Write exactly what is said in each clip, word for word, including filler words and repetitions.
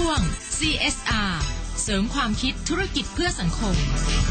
ช่วง ซี เอส อาร์ เสริมความคิดธุรกิจเพื่อสังคม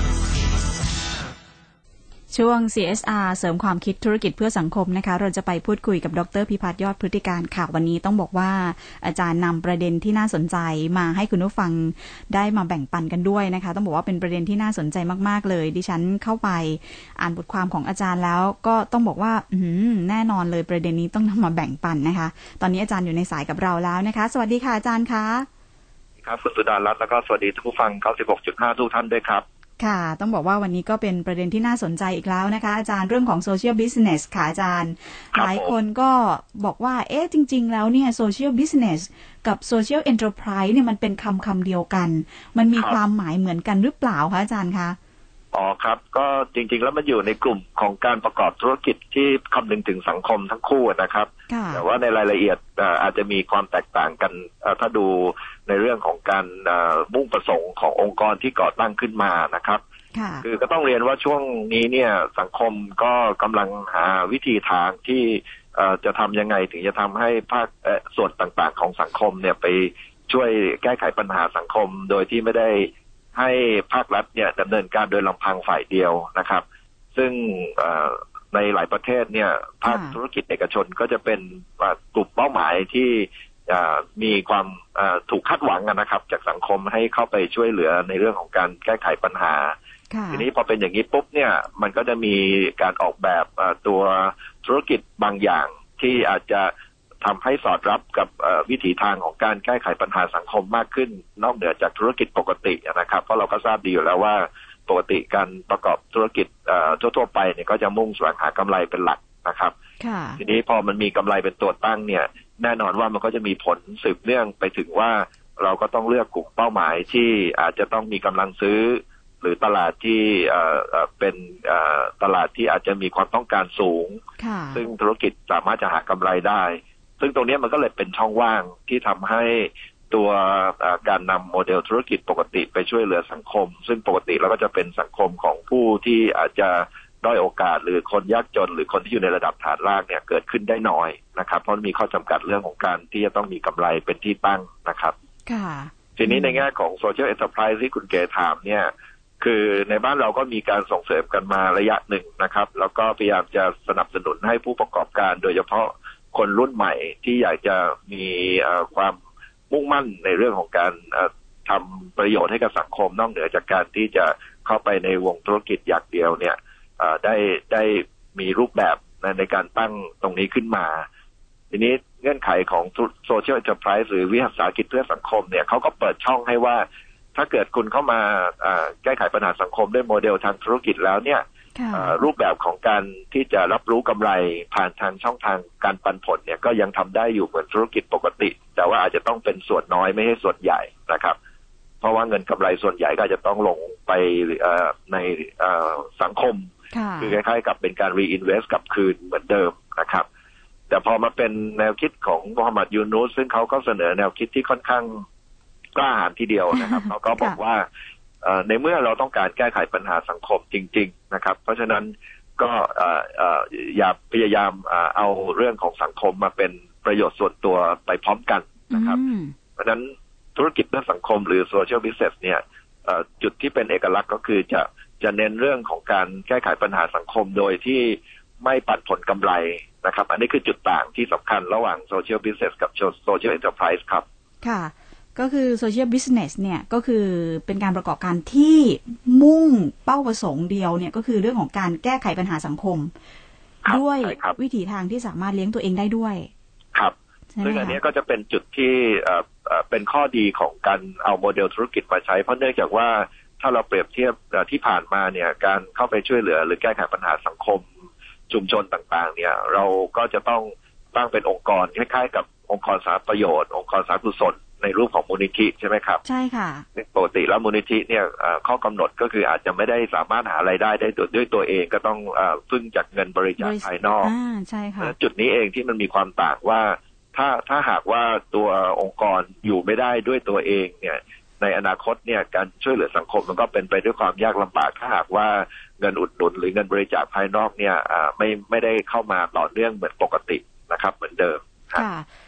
ช่วง ซี เอส อาร์ เสริมความคิดธุรกิจเพื่อสังคมนะคะเราจะไปพูดคุยกับดร.พิพัฒน์ยอดพฤติการค่ะวันนี้ต้องบอกว่าอาจารย์นำประเด็นที่น่าสนใจมาให้คุณผู้ฟังได้มาแบ่งปันกันด้วยนะคะต้องบอกว่าเป็นประเด็นที่น่าสนใจมากๆเลยดิฉันเข้าไปอ่านบทความของอาจารย์แล้วก็ต้องบอกว่าอืมแน่นอนเลยประเด็นนี้ต้องนำมาแบ่งปันนะคะตอนนี้อาจารย์อยู่ในสายกับเราแล้วนะคะสวัสดีค่ะอาจารย์คะครับคุณสุดารัตน์แล้วก็สวัสดีผู้ฟัง เก้าสิบหกจุดห้า ทุกท่านด้วยครับค่ะต้องบอกว่าวันนี้ก็เป็นประเด็นที่น่าสนใจอีกแล้วนะคะอาจารย์เรื่องของโซเชียลบิสเนสค่ะอาจารย์หลายคนก็บอกว่าเอ๊ะจริงๆแล้วเนี่ยโซเชียลบิสเนสกับโซเชียลเอ็นเตอร์ไพรส์เนี่ยมันเป็นคำคำเดียวกันมันมีความหมายเหมือนกันหรือเปล่าคะอาจารย์คะอ๋อครับก็จริงๆแล้วมันอยู่ในกลุ่มของการประกอบธุรกิจที่คำนึงถึงสังคมทั้งคู่นะครับแต่ว่าในรายละเอียดอาจจะมีความแตกต่างกันถ้าดูในเรื่องของการมุ่งประสงค์ขององค์กรที่ก่อตั้งขึ้นมานะครับคือก็ต้องเรียนว่าช่วงนี้เนี่ยสังคมก็กำลังหาวิธีทางที่จะทำยังไงถึงจะทำให้ภาคส่วนต่างๆของสังคมเนี่ยไปช่วยแก้ไขปัญหาสังคมโดยที่ไม่ได้ให้ภาครัฐเนี่ยดำเนินการโดยลำพังฝ่ายเดียวนะครับซึ่งในหลายประเทศเนี่ยภาคธุรกิจเอกชนก็จะเป็นกลุ่มเป้าหมายที่มีความถูกคาดหวังนะครับจากสังคมให้เข้าไปช่วยเหลือในเรื่องของการแก้ไขปัญหาทีนี้พอเป็นอย่างนี้ปุ๊บเนี่ยมันก็จะมีการออกแบบตัวธุรกิจบางอย่างที่อาจจะทำให้สอดรับกับวิถีทางของการแก้ไขปัญหาสังคมมากขึ้นนอกเหนือจากธุรกิจปกตินะครับเพราะเราก็ทราบดีอยู่แล้วว่าปกติการประกอบธุรกิจทั่วๆไปเนี่ยก็จะมุ่งแสวงหากำไรเป็นหลักนะครับทีนี้พอมันมีกำไรเป็นตัวตั้งเนี่ยแน่นอนว่ามันก็จะมีผลสืบเนื่องไปถึงว่าเราก็ต้องเลือกกลุ่มเป้าหมายที่อาจจะต้องมีกำลังซื้อหรือตลาดที่เป็นตลาดที่อาจจะมีความต้องการสูงซึ่งธุรกิจสามารถจะหากำไรได้ซึ่งตรงนี้มันก็เลยเป็นช่องว่างที่ทำให้ตัวการนำโมเดลธุรกิจปกติไปช่วยเหลือสังคมซึ่งปกติแล้วก็จะเป็นสังคมของผู้ที่อาจจะด้อยโอกาสหรือคนยากจนหรือคนที่อยู่ในระดับฐานรากเนี่ยเกิดขึ้นได้น้อยนะครับเพราะมีข้อจำกัดเรื่องของการที่จะต้องมีกำไรเป็นที่ตั้งนะครับทีนี้ในแง่ของ Social Enterprise ที่คุณเก๋ถามเนี่ยคือในบ้านเราก็มีการส่งเสริมกันมาระยะหนึ่งนะครับแล้วก็พยายามจะสนับสนุนให้ผู้ประกอบการโดยเฉพาะคนรุ่นใหม่ที่อยากจะมีความมุ่งมั่นในเรื่องของการทำประโยชน์ให้กับสังคมนอกเหนือจากการที่จะเข้าไปในวงธุรกิจอย่างเดียวเนี่ยได้ได้มีรูปแบบในการตั้งตรงนี้ขึ้นมาทีนี้เงื่อนไขของ Social Enterprise หรือวิสาหกิจเพื่อสังคมเนี่ยเขาก็เปิดช่องให้ว่าถ้าเกิดคุณเข้ามาแก้ไขปัญหาสังคมด้วยโมเดลทางธุรกิจแล้วเนี่ยรูปแบบของการที่จะรับรู้กำไรผ่านทางช่องทางการปันผลเนี่ยก็ยังทำได้อยู่เหมือนธุรกิจปกติแต่ว่าอาจจะต้องเป็นส่วนน้อยไม่ใช่ส่วนใหญ่นะครับเพราะว่าเงินกำไรส่วนใหญ่ก็จะต้องลงไปในสังคมคือคล้ายๆกับเป็นการ reinvest กลับคืนเหมือนเดิมนะครับแต่พอมาเป็นแนวคิดของมูฮัมหมัดยูนูสซึ่งเขาก็เสนอแนวคิดที่ค่อนข้างกล้าหาญทีเดียวนะครับเขาก็บอกว่าในเมื่อเราต้องการแก้ไขปัญหาสังคมจริงๆนะครับเพราะฉะนั้นก็อย่าพยายามเอาเรื่องของสังคมมาเป็นประโยชน์ส่วนตัวไปพร้อมกันนะครับเพราะฉะนั้นธุรกิจเพื่อสังคมหรือ social business เนี่ยจุดที่เป็นเอกลักษณ์ก็คือจะจะเน้นเรื่องของการแก้ไขปัญหาสังคมโดยที่ไม่ปันผลกำไรนะครับอันนี้คือจุดต่างที่สำคัญระหว่าง social business กับ social enterprise ครับค่ะก็คือ social business เนี่ยก็คือเป็นการประกอบการที่มุ่งเป้าประสงค์เดียวเนี่ยก็คือเรื่องของการแก้ไขปัญหาสังคมด้วยวิถีทางที่สามารถเลี้ยงตัวเองได้ด้วยครับซึ่งอันนี้ก็จะเป็นจุดที่เป็นข้อดีของการเอาโมเดลธุรกิจมาใช้เพราะเนื่องจากว่าถ้าเราเปรียบเทียบที่ผ่านมาเนี่ยการเข้าไปช่วยเหลือหรือแก้ไขปัญหาสังคมชุมชนต่างๆเนี่ยเราก็จะต้องตั้งเป็นองค์กรคล้ายๆกับองค์กรสาธารณประโยชน์องค์กรสาธารณกุศลในรูปของมูลนิธิใช่ไหมครับใช่ค่ะปกติแล้วมูลนิธิเนี่ยข้อกำหนดก็คืออาจจะไม่ได้สามารถหารายได้ได้ด้วยตัวเองก็ต้องพึ่งจากเงินบริจาคภายนอกใช่ค่ะจุดนี้เองที่มันมีความต่างว่าถ้าถ้าหากว่าตัวองค์กรอยู่ไม่ได้ด้วยตัวเองเนี่ยในอนาคตเนี่ยการช่วยเหลือสังคมมันก็เป็นไปด้วยความยากลำบากถ้าหากว่าเงินอุดหนุนหรือเงินบริจาคภายนอกเนี่ยไม่ไม่ได้เข้ามาต่อเนื่องเหมือนปกตินะครับเหมือนเดิมค่ะ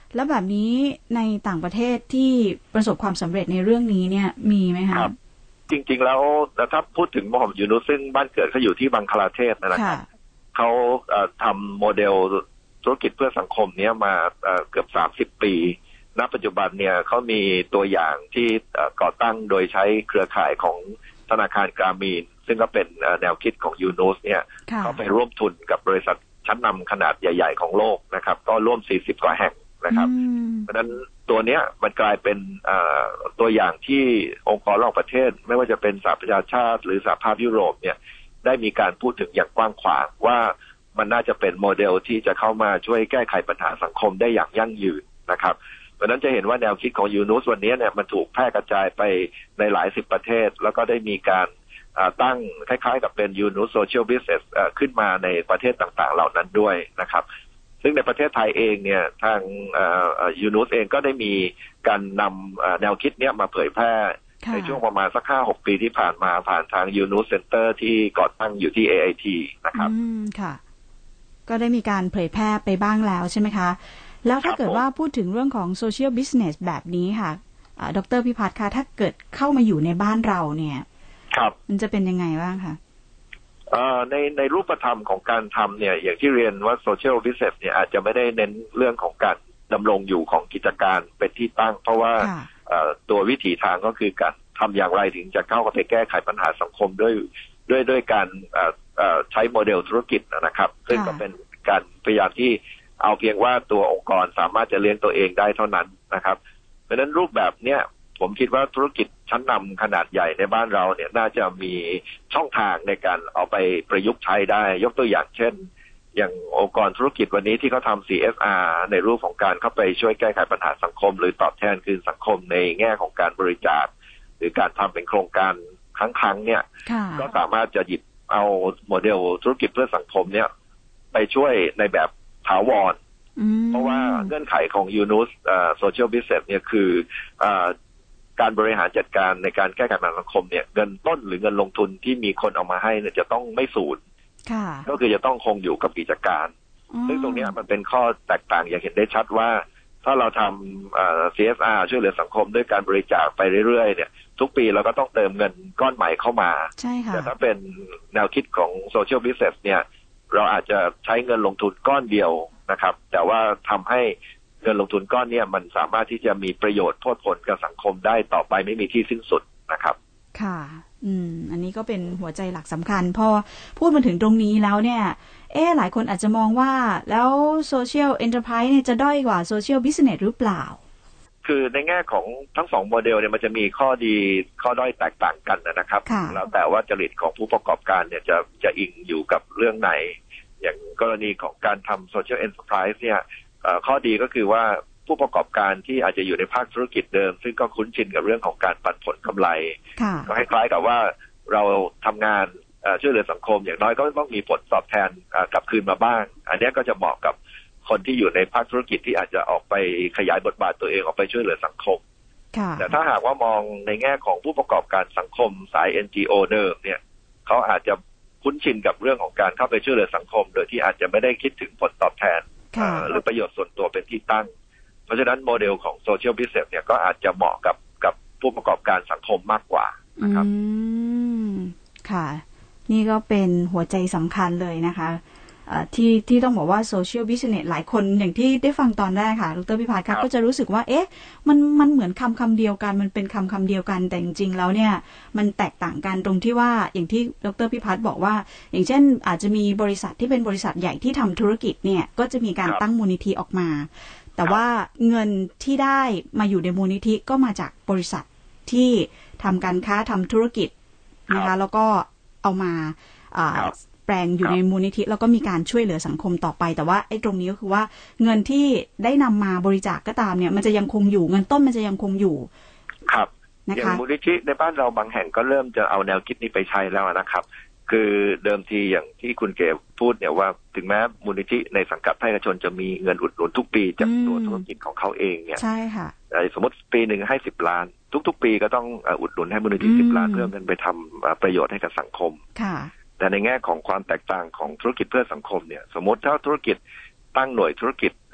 แล้วแบบนี้ในต่างประเทศที่ประสบความสำเร็จในเรื่องนี้เนี่ยมีไหมคะครับจริงๆแล้วถ้าพูดถึงโมฮัมหมัดยูนุสซึ่งบ้านเกิดเขาอยู่ที่บังคลาเทศนะครับเขาทำโมเดลธุรกิจเพื่อสังคมนี้มาเกือบสามสิบปีณปัจจุบันเนี่ยเขามีตัวอย่างที่ก่อตั้งโดยใช้เครือข่ายของธนาคารกรามีนซึ่งก็เป็นแนวคิดของยูนุสเนี่ยเขาไปร่วมทุนกับบริษัทชั้นนำขนาดใหญ่ๆของโลกนะครับก็ร่วมสี่สิบกว่าแห่งนะครับเพราะฉะนั้นตัวเนี้ยมันกลายเป็นตัวอย่างที่องค์กรระหว่างประเทศไม่ว่าจะเป็นสหประชาชาติหรือสหภาพยุโรปเนี่ยได้มีการพูดถึงอย่างกว้างขวางว่ามันน่าจะเป็นโมเดลที่จะเข้ามาช่วยแก้ไขปัญหาสังคมได้อย่างยั่งยืนนะครับเพราะนั้นจะเห็นว่าแนวคิดของยูนุสวันนี้เนี่ยมันถูกแพร่กระจายไปในหลายสิบประเทศแล้วก็ได้มีการตั้งคล้ายๆกับเป็นยูนุสโซเชียลบิสเนสขึ้นมาในประเทศต่างๆเหล่านั้นด้วยนะครับซึ่งในประเทศไทยเองเนี่ยทางยูนุสเองก็ได้มีการนำแนวคิดเนี้ยมาเผยแพร่ในช่วงประมาณสักห้าหกปีที่ผ่านมาผ่านทางยูนุสเซ็นเตอร์ที่ก่อตั้งอยู่ที่ เอ ไอ ที นะครับอืมค่ะก็ได้มีการเผยแพร่ไปบ้างแล้วใช่ไหมคะแล้วถ้าเกิดว่าพูดถึงเรื่องของโซเชียลบิสเนสแบบนี้ค่ะดร.พิพัฒน์คะถ้าเกิดเข้ามาอยู่ในบ้านเราเนี่ยครับมันจะเป็นยังไงบ้างคะในในรูปธรรมของการทำเนี่ยอย่างที่เรียนว่าโซเชียลบิสเนสเนี่ยอาจจะไม่ได้เน้นเรื่องของการดำรงอยู่ของกิจการเป็นที่ตั้งเพราะว่าตัววิถีทางก็คือการทำอย่างไรถึงจะเข้าไปแก้ไขปัญหาสังคมด้วยด้วยด้วยการใช้โมเดลธุรกิจนะครับซึ่งก็เป็นการพยายามที่เอาเพียงว่าตัวองค์กรสามารถจะเลี้ยงตัวเองได้เท่านั้นนะครับเพราะฉะนั้นรูปแบบเนี้ยผมคิดว่าธุรกิจชั้นนำขนาดใหญ่ในบ้านเราเนี่ยน่าจะมีช่องทางในการเอาไปประยุกต์ใช้ได้ยกตัวอย่างเช่นอย่างองค์กรธุรกิจวันนี้ที่เขาทำ ซี เอส อาร์ ในรูปของการเข้าไปช่วยแก้ไขปัญหาสังคมหรือตอบแทนคืนสังคมในแง่ของการบริจาคหรือการทำเป็นโครงการครั้งๆเนี่ยก็สามารถจะหยิบเอาโมเดลธุรกิจเพื่อสังคมเนี่ยไปช่วยในแบบถาวรเพราะว่าเงื่อนไขของยูนุสโซเชียลบิสเนสเนี่ยคือการบริหารจัดการในการแก้ไขปัญหาสังคมเนี่ยเงินต้นหรือเงินลงทุนที่มีคนเอามาให้เนี่ยจะต้องไม่สูญก็คือจะต้องคงอยู่กับกิจการซึ่งตรงนี้มันเป็นข้อแตกต่างอย่างเห็นได้ชัดว่าถ้าเราทำ ซี เอส อาร์ ช่วยเหลือสังคมด้วยการบริจาคไปเรื่อยๆเนี่ยทุกปีเราก็ต้องเติมเงินก้อนใหม่เข้ามาแต่ถ้าเป็นแนวคิดของโซเชียลบิสเนสเนี่ยเราอาจจะใช้เงินลงทุนก้อนเดียวนะครับแต่ว่าทำให้เงินลงทุนก้อนนี้มันสามารถที่จะมีประโยชน์โทษผลกับสังคมได้ต่อไปไม่มีที่สิ้นสุดนะครับค่ะอืมอันนี้ก็เป็นหัวใจหลักสำคัญพอพูดมาถึงตรงนี้แล้วเนี่ยเอ๊ะหลายคนอาจจะมองว่าแล้วโซเชียลเอ็นเตอร์ไพรส์เนี่ยจะด้อยกว่าโซเชียลบิสเนสหรือเปล่าคือในแง่ของทั้งสองโมเดลเนี่ยมันจะมีข้อดีข้อด้อยแตกต่างกันนะครับแล้วแต่ว่าจริตของผู้ประกอบการเนี่ยจะจะอิงอยู่กับเรื่องไหนอย่างกรณีของการทำโซเชียลเอ็นเตอร์ไพรส์เนี่ยข้อดีก็คือว่าผู้ประกอบการที่อาจจะอยู่ในภาคธุรกิจเดิมซึ่งก็คุ้นชินกับเรื่องของการปันผลกำไรก็คล้ายๆกับว่าเราทำงานช่วยเหลือสังคมอย่างน้อยก็ต้องมีผลตอบแทนกลับคืนมาบ้างอันนี้ก็จะเหมาะกับคนที่อยู่ในภาคธุรกิจที่อาจจะออกไปขยายบทบาทตัวเองออกไปช่วยเหลือสังคมแต่ถ้าหากว่ามองในแง่ของผู้ประกอบการสังคมสาย เอ็น จี โอ เดิมเนี่ยเขาอาจจะคุ้นชินกับเรื่องของการเข้าไปช่วยเหลือสังคมโดยที่อาจจะไม่ได้คิดถึงผลตอบแทนหรือประโยชน์ส่วนตัวเป็นที่ตั้งเพราะฉะนั้นโมเดลของโซเชียลบิสเนสเนี่ยก็อาจจะเหมาะกับกับผู้ประกอบการสังคมมากกว่านะครับอืมค่ะนี่ก็เป็นหัวใจสำคัญเลยนะคะที่ที่ต้องบอกว่าโซเชียลบิสเนสหลายคนอย่างที่ได้ฟังตอนแรกค่ะดร.พิพัฒน์ครับก็จะรู้สึกว่าเอ๊ะมันมันเหมือนคำคำเดียวกันมันเป็นคำคำเดียวกันแต่จริงๆแล้วเนี่ยมันแตกต่างกันตรงที่ว่าอย่างที่ดร.พิพัฒน์บอกว่าอย่างเช่นอาจจะมีบริษัทที่เป็นบริษัทใหญ่ที่ทำธุรกิจเนี่ยก็จะมีการตั้งมูลนิธิออกมาแต่ว่าเงินที่ได้มาอยู่ในมูลนิธิก็มาจากบริษัทที่ทำการค้าทำธุรกิจนะคะแล้วก็เอามาแปลงอยู่ในมูลนิธิแล้วก็มีการช่วยเหลือสังคมต่อไปแต่ว่าไอ้ตรงนี้ก็คือว่าเงินที่ได้นำมาบริจาค ก, ก็ตามเนี่ยมันจะยังคงอยู่เงินต้นมันจะยังคงอยู่ครับนะคะอย่างมูลนิธิในบ้านเราบางแห่งก็เริ่มจะเอาแนวคิดนี้ไปใช้แล้วนะครับคือเดิมทีอย่างที่คุณเก๋พูดเนี่ยว่าถึงแม้มูลนิธิในสังกัดภาคเอกชนจะมีเงินอุดหนุนทุกปีจากตัวธุรกิจของเขาเองเนี่ยใช่ค่ะสมมติปีหนึ่งให้สิบล้านทุกๆปีก็ต้องอุดหนุนให้มูลนิธิสิบล้านเพื่อมันไปทำประโยชน์ให้กับสังคมค่ะแต่ในแง่ของความแตกต่างของธุรกิจเพื่อสังคมเนี่ยสมมติถ้าธุรกิจตั้งหน่วยธุรกิจ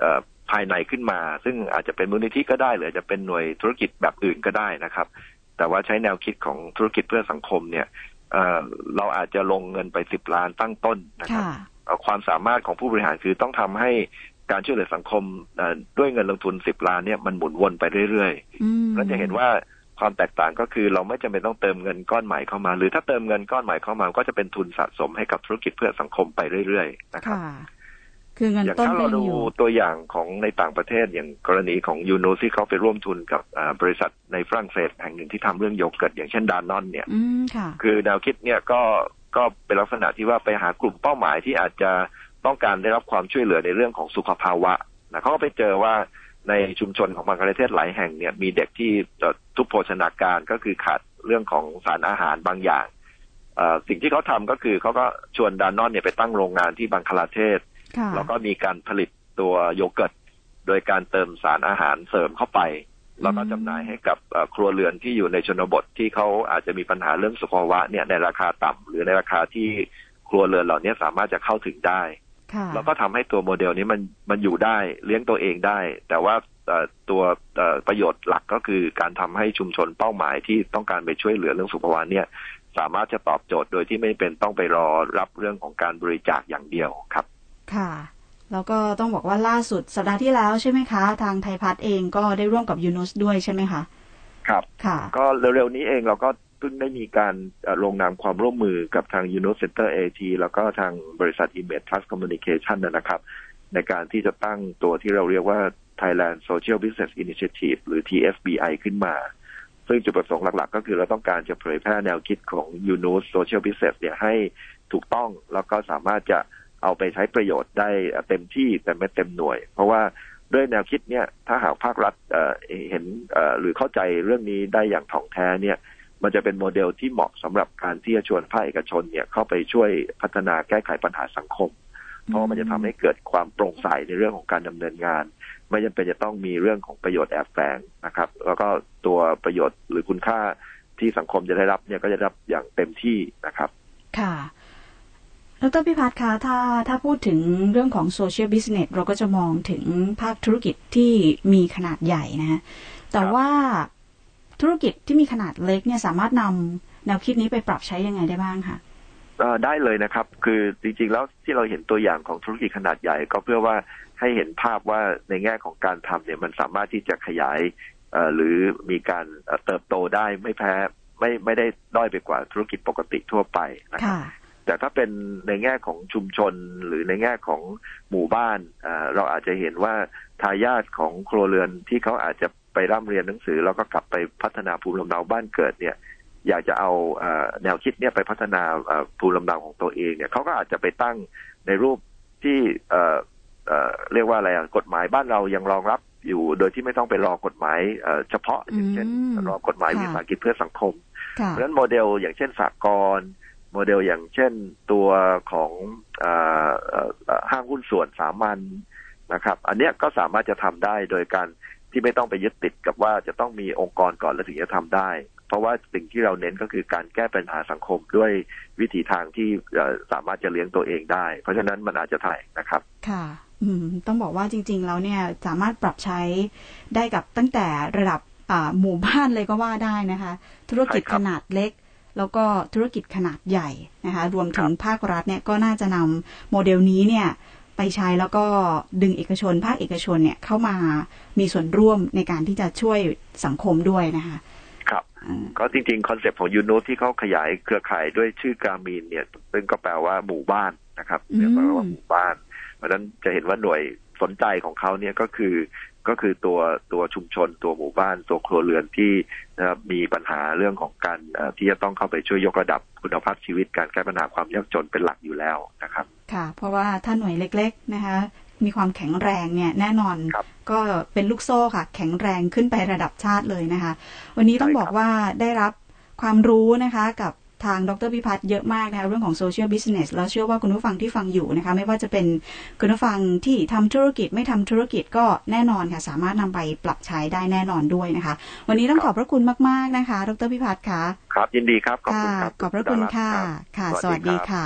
ภายในขึ้นมาซึ่งอาจจะเป็นมูลนิธิก็ได้หรือจะเป็นหน่วยธุรกิจแบบอื่นก็ได้นะครับแต่ว่าใช้แนวคิดของธุรกิจเพื่อสังคมเนี่ย เอ่อ เราอาจจะลงเงินไปสิบล้านตั้งต้นนะครับความสามารถของผู้บริหารคือต้องทำให้การช่วยเหลือสังคมด้วยเงินลงทุนสิบล้านเนี่ยมันหมุนวนไปเรื่อยๆแล้วจะเห็นว่าความแตกต่างก็คือเราไม่จำเป็นต้องเติมเงินก้อนใหม่เข้ามาหรือถ้าเติมเงินก้อนใหม่เข้ามาก็จะเป็นทุนสะสมให้กับธุรกิจเพื่อสังคมไปเรื่อยๆนะครับคือเงินต้นถ้าเราดูตัวอย่างของในต่างประเทศอย่างกรณีของยูโนที่เขาไปร่วมทุนกับบริษัทในฝรั่งเศสแห่งหนึ่งที่ทำเรื่องโยเกิร์ตอย่างเช่นดานอนเนี่ยคือแนวคิดเนี่ยก็ก็เป็นลักษณะที่ว่าไปหากลุ่มเป้าหมายที่อาจจะต้องการได้รับความช่วยเหลือในเรื่องของสุขภาวะนะเขาก็ไปเจอว่าในชุมชนของบางประเทศหลายแห่งเนี่ยมีเด็กที่ทุพโภชนาการก็คือขาดเรื่องของสารอาหารบางอย่างสิ่งที่เขาทำก็คือเขาก็ชวนดานอนเนี่ยไปตั้งโรงงานที่บังคลาเทศแล้วก็มีการผลิตตัวโยเกิร์ตโดยการเติมสารอาหารเสริมเข้าไปแล้วก็จำหน่ายให้กับครัวเรือนที่อยู่ในชนบทที่เขาอาจจะมีปัญหาเรื่องสุขภาวะเนี่ยในราคาต่ำหรือในราคาที่ครัวเรือนเหล่านี้สามารถจะเข้าถึงได้แล้วก็ทำให้ตัวโมเดลนี้มันมันอยู่ได้เลี้ยงตัวเองได้แต่ว่าตัวประโยชน์หลักก็คือการทำให้ชุมชนเป้าหมายที่ต้องการไปช่วยเหลือเรื่องสุขภาวะเนี่ยสามารถจะตอบโจทย์โดยที่ไม่เป็นต้องไปรอรับเรื่องของการบริจาคอย่างเดียวครับค่ะแล้วก็ต้องบอกว่าล่าสุดสัปดาห์ที่แล้วใช่ไหมคะทางไทยพัฒน์เองก็ได้ร่วมกับยูโนสด้วยใช่ไหมคะครับค่ะก็เร็วๆนี้เองเราก็เพิ่งได้มีการลงนามความร่วมมือกับทาง ยูโนส Center เอ ที แล้วก็ทางบริษัท Image Trust Communication นะครับในการที่จะตั้งตัวที่เราเรียกว่า Thailand Social Business Initiative หรือ ที เอส บี ไอ ขึ้นมาซึ่งจุดประสงค์หลักๆก็คือเราต้องการจะเผยแพร่แนวคิดของ ยูโนส Social Business เนี่ยให้ถูกต้องแล้วก็สามารถจะเอาไปใช้ประโยชน์ได้เต็มที่แต่ไม่เต็มหน่วยเพราะว่าด้วยแนวคิดเนี่ยถ้าหากภาครัฐ เอ่อ เห็นเอ่อหรือเข้าใจเรื่องนี้ได้อย่างถ่องแท้เนี่ยมันจะเป็นโมเดลที่เหมาะสำหรับการที่จะชวนภาคเอกชนเนี่ยเข้าไปช่วยพัฒนาแก้ไขปัญหาสังคมเพราะมันจะทำให้เกิดความโปร่งใสในเรื่องของการดำเนินงานไม่จำเป็นจะต้องมีเรื่องของประโยชน์แอบแฝงนะครับแล้วก็ตัวประโยชน์หรือคุณค่าที่สังคมจะได้รับเนี่ยก็จะได้รับอย่างเต็มที่นะครับค่ะดร.พิพัฒน์คะถ้าถ้าพูดถึงเรื่องของโซเชียลบิสเนสเราก็จะมองถึงภาคธุรกิจที่มีขนาดใหญ่นะฮะแต่ว่าธุรกิจที่มีขนาดเล็กเนี่ยสามารถนำแนวคิดนี้ไปปรับใช้ยังไงได้บ้างคะได้เลยนะครับคือจริงๆแล้วที่เราเห็นตัวอย่างของธุรกิจขนาดใหญ่ก็เพื่อว่าให้เห็นภาพว่าในแง่ของการทำเนี่ยมันสามารถที่จะขยายหรือมีการเติบโตได้ไม่แพ้ไม่ไม่ได้ด้อยไปกว่าธุรกิจปกติทั่วไปนะครับแต่ถ้าเป็นในแง่ของชุมชนหรือในแง่ของหมู่บ้านเราอาจจะเห็นว่าทายาทของครัวเรือนที่เขาอาจจะไปร่ำเรียนหนังสือแล้วก็กลับไปพัฒนาภูมิลำเนาบ้านเกิดเนี่ยอยากจะเอาแนวคิดเนี่ยไปพัฒนาภูมิลำเนาของตัวเองเนี่ยเขาก็อาจจะไปตั้งในรูปที่เรียกว่าอะไรกฎหมายบ้านเรายังรองรับอยู่โดยที่ไม่ต้องไปรอกฎหมายเฉพาะอย่างเช่นรอกฎหมายวิสาหกิจเพื่อสังคมเพราะฉะนั้นโมเดลอย่างเช่นสหกรณ์โมเดลอย่างเช่นตัวของห้างหุ้นส่วนสามัญนะครับอันนี้ก็สามารถจะทำได้โดยการที่ไม่ต้องไปยึดติดกับว่าจะต้องมีองค์กรก่อนแล้วถึงจะทำได้เพราะว่าสิ่งที่เราเน้นก็คือการแก้ปัญหาสังคมด้วยวิถีทางที่สามารถจะเลี้ยงตัวเองได้เพราะฉะนั้นมันอาจจะถ่ายนะครับค่ะต้องบอกว่าจริงๆแล้วเนี่ยสามารถปรับใช้ได้กับตั้งแต่ระดับหมู่บ้านเลยก็ว่าได้นะคะธุรกิจขนาดเล็กแล้วก็ธุรกิจขนาดใหญ่นะคะรวมถึงภาครัฐเนี่ยก็น่าจะนำโมเดลนี้เนี่ยไปใช้แล้วก็ดึงเอกชนภาคเอกชนเนี่ยเข้ามามีส่วนร่วมในการที่จะช่วยสังคมด้วยนะคะครับก็จริงๆคอนเซ็ปต์ของยูโนที่เขาขยายเครือข่ายด้วยชื่อกามีนเนี่ยซึ่งก็แปลว่าหมู่บ้านนะครับเรียกว่าหมู่บ้านเพราะฉะนั้นจะเห็นว่าหน่วยสนใจของเขาเนี่ยก็คือก็คือตัวตัวชุมชนตัวหมู่บ้านตัวครัวเรือนที่นะครับมีปัญหาเรื่องของการที่จะต้องเข้าไปช่วยยกระดับคุณภาพชีวิตการแก้ปัญหาความยากจนเป็นหลักอยู่แล้วนะครับค่ะเพราะว่าถ้าหน่วยเล็กๆนะคะมีความแข็งแรงเนี่ยแน่นอนก็เป็นลูกโซ่ค่ะแข็งแรงขึ้นไประดับชาติเลยนะคะวันนี้ต้องบอกว่าได้รับความรู้นะคะกับทางดร.พิพัฒน์เยอะมากนะคะเรื่องของโซเชียลบิสเนสแล้วเชื่อว่าคุณผู้ฟังที่ฟังอยู่นะคะไม่ว่าจะเป็นคุณผู้ฟังที่ทำธุรกิจไม่ทำธุรกิจก็แน่นอนค่ะสามารถนำไปปรับใช้ได้แน่นอนด้วยนะคะวันนี้ต้องขอบพระคุณมากๆนะคะดร.พิพัฒน์ค่ะครับยินดีครับขอบคุณครับขอบพระคุณค่ะค่ะสวัสดีค่ะ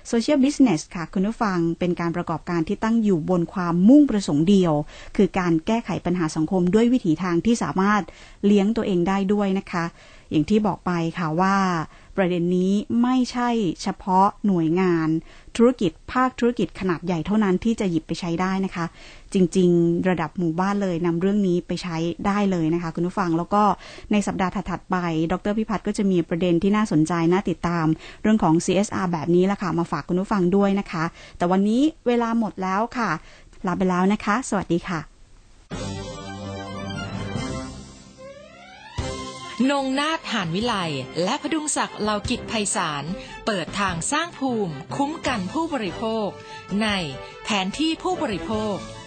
Social Business ค่ะคุณผู้ฟังเป็นการประกอบการที่ตั้งอยู่บนความมุ่งประสงค์เดียวคือการแก้ไขปัญหาสังคมด้วยวิถีทางที่สามารถเลี้ยงตัวเองได้ด้วยนะคะอย่างที่บอกไปค่ะว่าประเด็นนี้ไม่ใช่เฉพาะหน่วยงานธุรกิจภาคธุรกิจขนาดใหญ่เท่านั้นที่จะหยิบไปใช้ได้นะคะจริงๆระดับหมู่บ้านเลยนำเรื่องนี้ไปใช้ได้เลยนะคะคุณผู้ฟังแล้วก็ในสัปดาห์ถัดๆไปดร.พิพัฒน์ก็จะมีประเด็นที่น่าสนใจน่าติดตามเรื่องของ ซี เอส อาร์ แบบนี้ละค่ะมาฝากคุณผู้ฟังด้วยนะคะแต่วันนี้เวลาหมดแล้วค่ะลาไปแล้วนะคะสวัสดีค่ะนงนาถ หานวิไลและพดุงศักดิ์ เลากิจไพศาลเปิดทางสร้างภูมิคุ้มกันผู้บริโภคในแผนที่ผู้บริโภค